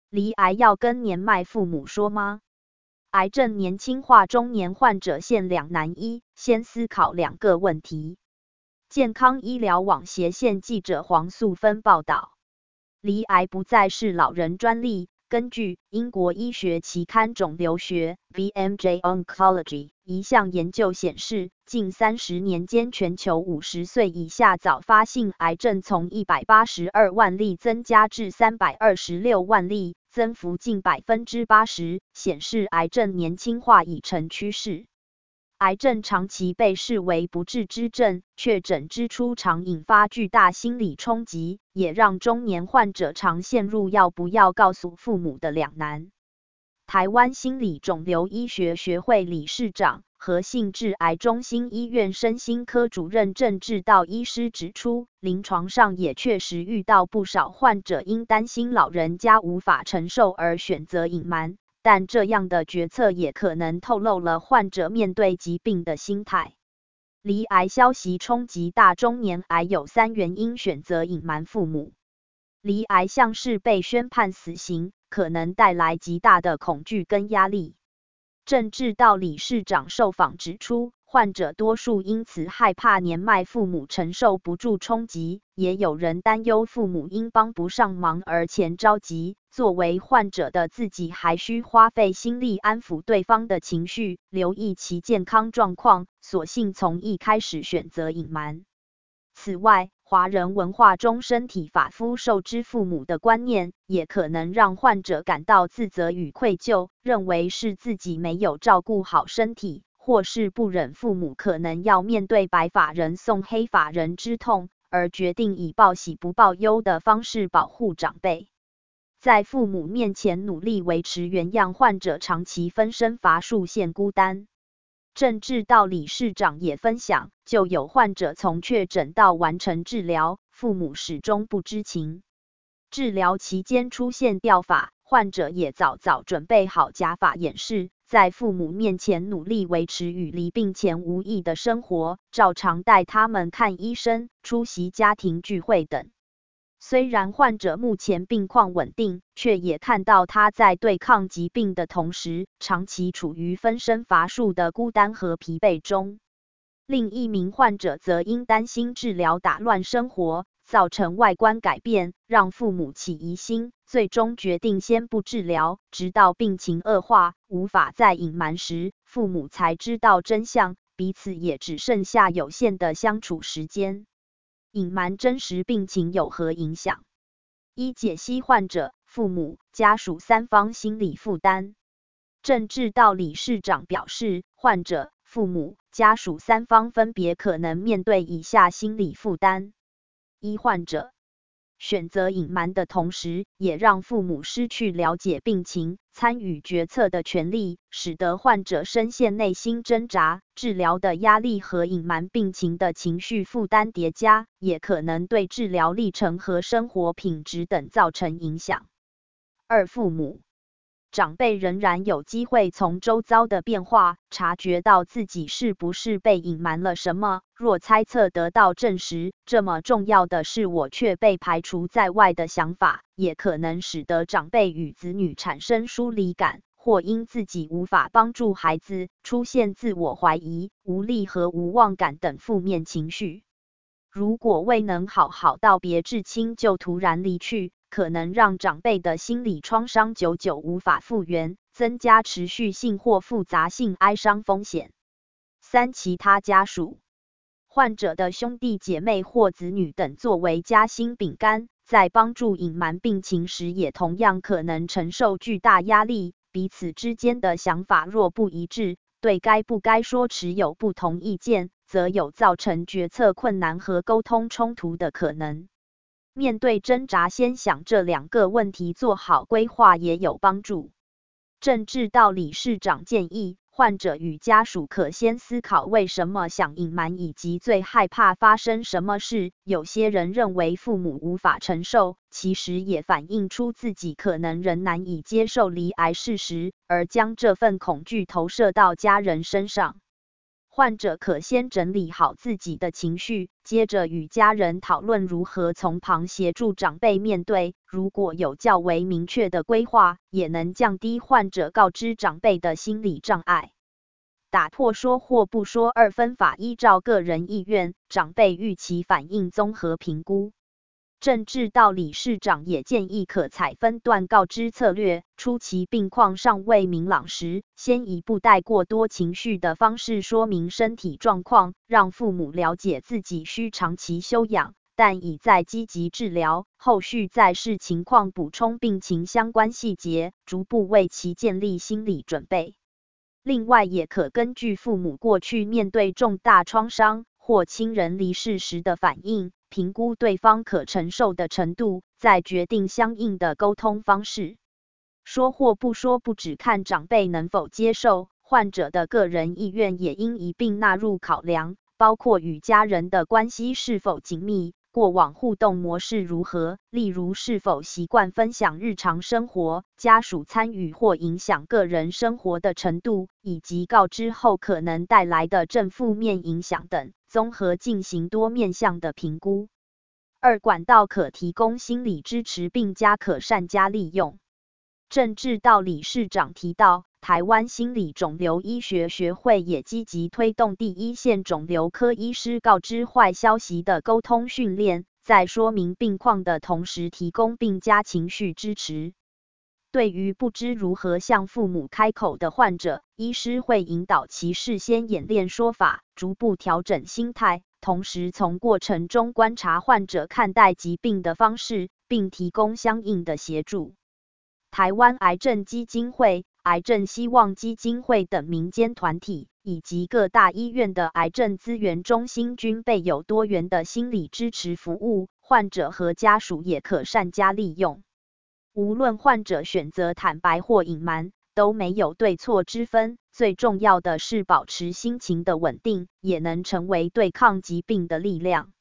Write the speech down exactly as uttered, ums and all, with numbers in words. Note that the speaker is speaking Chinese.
罹癌要跟年迈父母说吗？癌症年轻化中年患者现两难一，先思考两个问题。健康医疗网斜线记者黄素芬报道，罹癌不再是老人专利。根据英国医学期刊肿瘤学 B M J Oncology 一项研究显示，近三十年间全球五十岁以下早发性癌症从一百八十二万例增加至三百二十六万例，增幅近 百分之八十， 显示癌症年轻化已成趋势。癌症长期被视为不治之症，确诊之初常引发巨大心理冲击，也让中年患者常陷入要不要告诉父母的两难。台湾心理肿瘤医学学会理事长、和信致癌中心医院身心科主任郑志道医师指出，临床上也确实遇到不少患者因担心老人家无法承受而选择隐瞒。但这样的决策也可能透露了患者面对疾病的心态。罹癌消息冲击大，中年癌有三原因选择隐瞒父母。罹癌像是被宣判死刑，可能带来极大的恐惧跟压力。郑志道理事长受访指出，患者多数因此害怕年迈父母承受不住冲击，也有人担忧父母因帮不上忙而前着急。作为患者的自己还需花费心力安抚对方的情绪，留意其健康状况，索性从一开始选择隐瞒。此外，华人文化中身体发肤受之父母的观念，也可能让患者感到自责与愧疚，认为是自己没有照顾好身体，或是不忍父母可能要面对白发人送黑发人之痛，而决定以报喜不报忧的方式保护长辈。在父母面前努力维持原样，患者长期分身乏术，陷孤单。郑志道理事长也分享，就有患者从确诊到完成治疗，父母始终不知情。治疗期间出现掉发，患者也早早准备好假发掩饰，在父母面前努力维持与离病前无异的生活，照常带他们看医生、出席家庭聚会等。虽然患者目前病况稳定，却也看到他在对抗疾病的同时，长期处于分身乏术的孤单和疲惫中。另一名患者则因担心治疗打乱生活，造成外观改变，让父母起疑心，最终决定先不治疗，直到病情恶化，无法再隐瞒时，父母才知道真相，彼此也只剩下有限的相处时间。隐瞒真实病情有何影响？一、解析患者、父母、家属三方心理负担。郑志道理事长表示，患者、父母、家属三方分别可能面对以下心理负担：一、患者选择隐瞒的同时，也让父母失去了解病情、参与决策的权利，使得患者深陷内心挣扎。治疗的压力和隐瞒病情的情绪负担叠加，也可能对治疗历程和生活品质等造成影响。二、父母长辈仍然有机会从周遭的变化察觉到自己是不是被隐瞒了什么，若猜测得到证实，这么重要的事我却被排除在外的想法，也可能使得长辈与子女产生疏离感，或因自己无法帮助孩子，出现自我怀疑、无力和无望感等负面情绪。如果未能好好道别至亲就突然离去，可能让长辈的心理创伤久久无法复原，增加持续性或复杂性哀伤风险。三、其他家属，患者的兄弟姐妹或子女等作为夹心饼干，在帮助隐瞒病情时也同样可能承受巨大压力，彼此之间的想法若不一致，对该不该说持有不同意见，则有造成决策困难和沟通冲突的可能。面对挣扎，先想这两个问题，做好规划也有帮助。郑志道理事长建议，患者与家属可先思考为什么想隐瞒，以及最害怕发生什么事。有些人认为父母无法承受，其实也反映出自己可能仍难以接受罹癌事实，而将这份恐惧投射到家人身上。 患者可先整理好自己的情绪，接着与家人讨论如何从旁协助长辈面对。如果有较为明确的规划，也能降低患者告知长辈的心理障碍。打破说或不说二分法，依照个人意愿、长辈预期反应综合评估。郑志道理事长也建议可采分段告知策略，初期病况尚未明朗时，先以不带过多情绪的方式说明身体状况，让父母了解自己需长期休养，但已在积极治疗，后续再视情况补充病情相关细节，逐步为其建立心理准备。另外，也可根据父母过去面对重大创伤或亲人离世时的反应，评估对方可承受的程度，再决定相应的沟通方式。说或不说不只看长辈能否接受，患者的个人意愿也应一并纳入考量，包括与家人的关系是否紧密，过往互动模式如何，例如是否习惯分享日常生活，家属参与或影响个人生活的程度，以及告知后可能带来的正负面影响等，综合进行多面向的评估。二管道可提供心理支持并加可善加利用。郑志道理事长提到，台湾心理肿瘤医学学会也积极推动第一线肿瘤科医师告知坏消息的沟通训练，在说明病况的同时提供并加情绪支持。对于不知如何向父母开口的患者，医师会引导其事先演练说法，逐步调整心态，同时从过程中观察患者看待疾病的方式，并提供相应的协助。台湾癌症基金会、癌症希望基金会等民间团体，以及各大医院的癌症资源中心均备有多元的心理支持服务，患者和家属也可善加利用。无论患者选择坦白或隐瞒，都没有对错之分，最重要的是保持心情的稳定，也能成为对抗疾病的力量。